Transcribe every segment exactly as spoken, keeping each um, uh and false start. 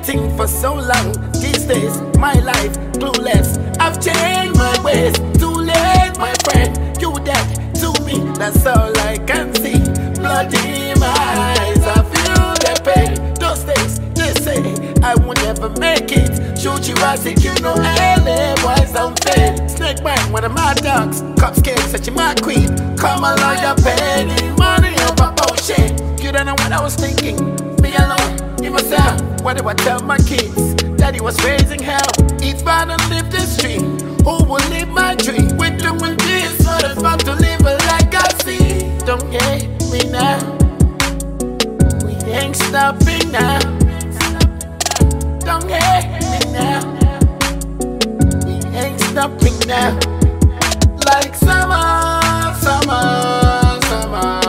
thing for so long. These days, my life clueless. I've changed my ways. Too late, my friend. You dead to me. That's all I can see. Blood in my eyes. I feel the pain. Those days, they say I will never make it. Shoot you, I think you know L A boys don't fail. Snake bite, one of my dogs. Cop scared, such a my queen. Come along, you're paying money over bullshit. You don't know what I was thinking. Be alone, in myself. What do I tell my kids? Daddy was raising hell. Each man and live this dream. Who will live my dream? We're doing this for the fun to live a like I see. Don't hate me now. We ain't stopping now. Don't hate me now. We ain't stopping now. Like summer, summer, summer.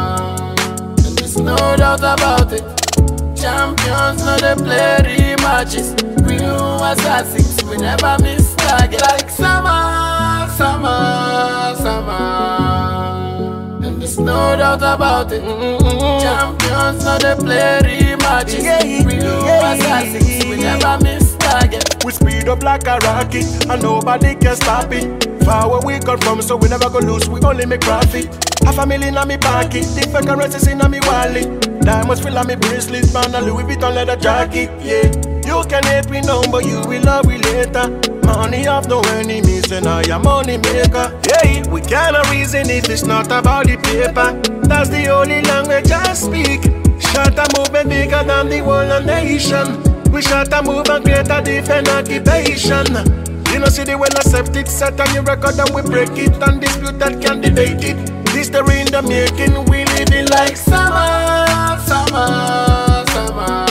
And there's no doubt about it. Champions know they play rematches. Real assassins, we never miss target. Like summer, summer, summer. And there's no doubt about it. Mm-hmm. Champions know they play rematches. Yeah, real yeah, assassins, we never miss target. We speed up like a rocket, and nobody can stop it. Far where we come from, so we never go lose, we only make profit. Half a million on me pocket, different currencies in me wallet. Diamonds fill on me bracelet, man, a Louis Vuitton leather jacket, yeah. You can hate me now, but you will love me later. Money have no enemies, and I am money maker. Yeah, we cannot reason if it's not about the paper. That's the only language I speak. Shut a movement bigger than the whole nation. We shut a move and create a different occupation. You know, see the well accepted, set on your record and we break it and dispute that can debate it. History in the making, we living like summer, summer, summer.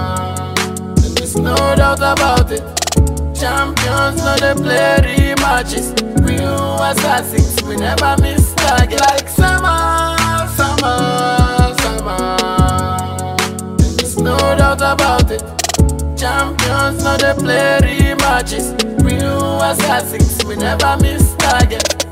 And there's no doubt about it. Champions know they play rematches. Real assassins, we never miss target. Like summer, summer, summer. And there's no doubt about it. Champions know they play rematches. Real assassins, we never miss target.